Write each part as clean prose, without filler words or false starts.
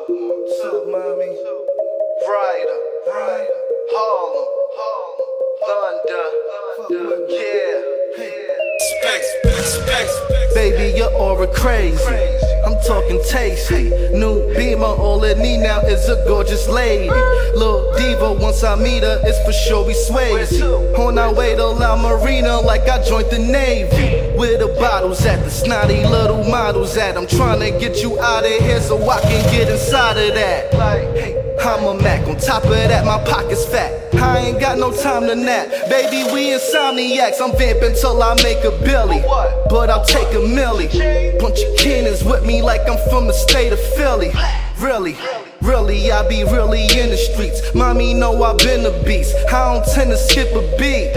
What's up, mommy? Ryder, Harlem, Thunder, yeah. Baby, your aura crazy. I'm talking tasty. New Beamer, all it need now is a gorgeous lady. Lil' diva, once I meet her, it's for sure we Swayze. On our way to La Marina, like I joined the Navy. Where the bottles at, the snotty little models at. I'm trying to get you out of here so I can get inside of that. I'm a Mac, on top of that, my pocket's fat. I ain't got no time to nap. Baby, we insomniacs. I'm vamping till I make a billy, but I'll take a milli. Bunch of cannons with me like I'm from the state of Philly. Really, I be really in the streets. Mommy know I been a beast. I don't tend to skip a beat.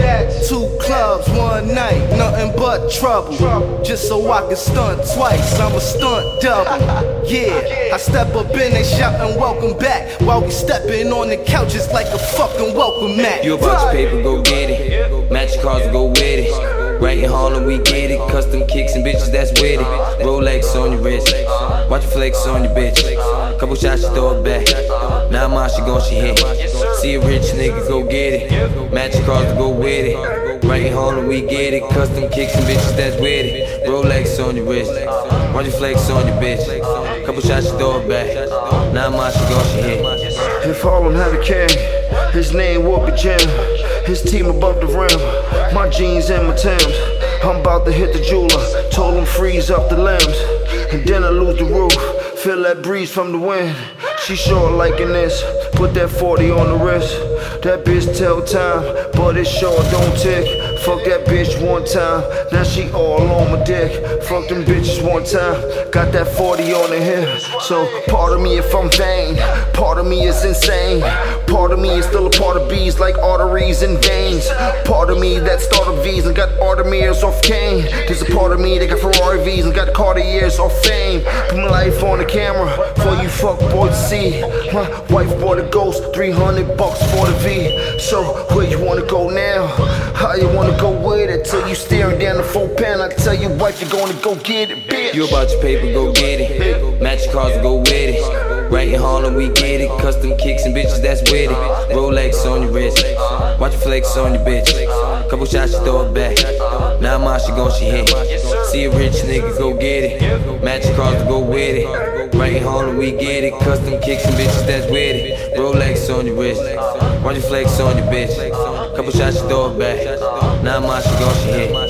2 clubs, 1 night, nothing but trouble. Just so I can stunt twice, I'm a stunt double. Yeah, I step up in they shoutin' welcome back, while we steppin' on the couches like a fucking welcome mat. You about your paper, go get it. Match your cars, go with it. Right in Harlem, we get it. Custom kicks and bitches, that's with it. Rolex on your wrist, watch your flex on your bitch. Couple shots, you throw it back. Now mine, she gon' she hit. See a rich nigga, go get it. Match your cars, go with it. Right in Harlem, we get it. Custom kicks and bitches, that's with it. Rolex on your wrist, watch your flex on your bitch. Couple shots, you throw it back. Now mine, she gon' she hit. If Harlem had a king, his name would be Jim. His team above the rim, my jeans and my Timbs. I'm about to hit the jeweler, told him freeze up the limbs. And then I lose the roof, feel that breeze from the wind. She sure liking this, put that 40 on the wrist. That bitch tell time, but it sure don't tick. Fuck that bitch one time, now she all on my dick. Fuck them bitches one time, got that 40 on the hip. So part of me if I'm vain, part of me is insane. Part of me is still a part of B's like arteries and veins. Part of me that started V's and got Artemis off Kane. There's a part of me that got Ferrari V's and got Cartiers off fame. Put my life on the camera for you fuck boys to see. My wife bought a ghost, $300 for the V. So where you wanna go now? How you wanna go with it? Till you staring down the 4 pen, I tell your wife you're gonna go get it, bitch. You about your paper, go get it. Match your cars, go with it. Right in Harlem, we get it. Custom kicks and bitches, that's with it. Rolex on your wrist, watch your flex on your bitch. Couple shots, you throw it back. Now mine, she gon' she hit. See a rich nigga, go get it. Match your cars, go with it. Right in Harlem, we get it. Custom kicks and bitches, that's with it. Rolex on your wrist, watch your flex on your bitch. Couple shots, you throw it back. Now mine, she gon' she hit.